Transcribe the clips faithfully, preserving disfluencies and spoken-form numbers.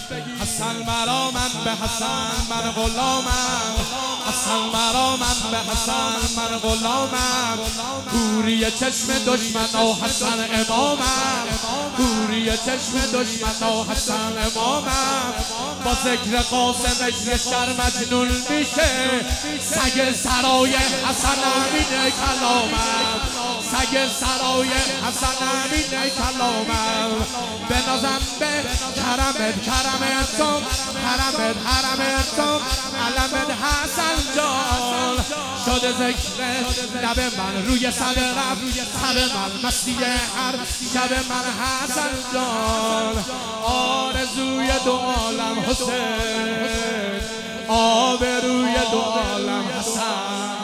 حسن مرا من به حسن من غلامم، حسن مرا من به حسن من غلامم، کوری چشم دشمن و حسن امامم، کوری چشم دشمن و حسن امامم، با ذکر قاسمش یه شر مجنون میشه، سگ سرای حسن امین کلامم، سگ سرای حسن امین کلامم، بنازم به کرمت کرمت تو، حرمت حرمت تو، علمت حسن جان، شده ذکر لب من روی سر رفت، سر من مستی هر شب من حسن جان، آرزوی دو عالم حسین، آبروی دو عالم حسن،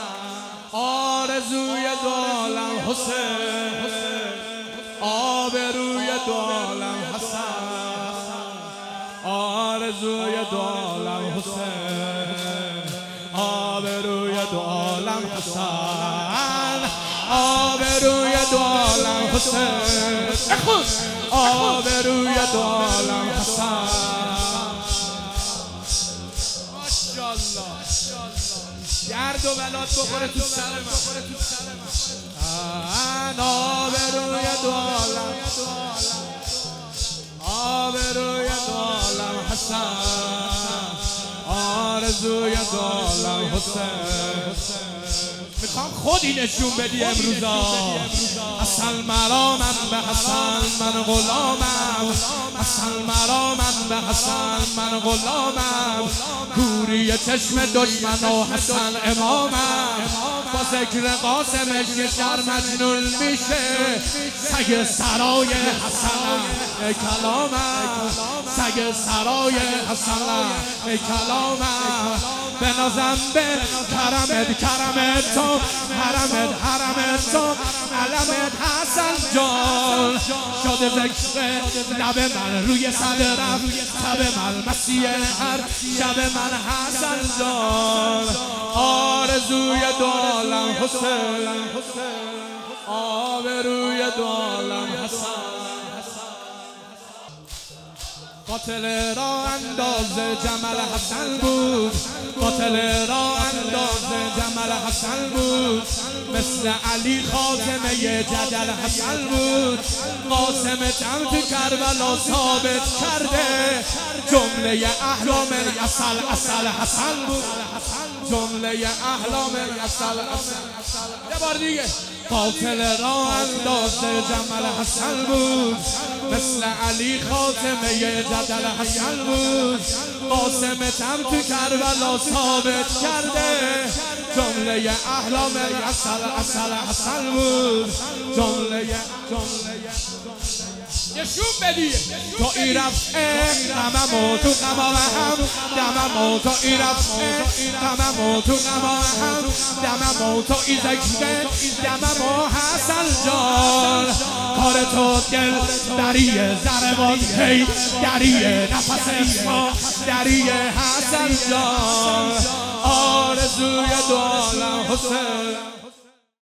آرزوی دو عالم حسین، آبروی دو عالم حسن، آرزوی دو عالم حسین، آبروی دو عالم حسن، آبروی دو عالم حسین، آبروی دو عالم حسن. ماشاءالله درد و بلات بخوره تو سر من، آبروی دو عالم، آبروی دو عالم حسن، آرزوی دو عالم حسین. میخوام خودی نشون بدی امروزا، حسن مرا من به حسن من غلامم، حسن مرا من به حسن من غلامم، کوری چشم دشمن و حسن امامم، با ذکر قاسمش یه شر مجنون میشه، سگ سرای حسن کلامم، سگ سرای حسن کلامم، بنازم به کرمت کرمت تو، حرمت حرمت تو، علمت حسن جان، شده ذکر لب من روی سر رفت، شب من مسیح هر شب من حسن جان، آرزوی دو عالم حسین، آبروی دو عالم حسن. قاتل را انداز جمل حسن بود، قاتل را انداز جمل حسن بود، مثل علی خاتمه جدل حسن بود، قاسم جم تو کربلا ثابت کرده، جمله احلام اصل اصل حسن بود، جمله احلام اصل اصل. یه بار دیگه قاتل را انداز جمل حسن بود، مثل علی خاتمه جدل حسن بود، قاسم جم تو کربلا ثابت کرده، جمله احلام اصل اصل حسن بود، جمله جمله نشون بدی تو این رفت غممو تو غمام هم، دممو تو این رفت غممو تو غمام هم، دممو تو این ذکر دممو حسن جان، کار تو دل دریه زربان هی دریه نفس ما دریه حسن جان، آرزوی دو عالم حسین.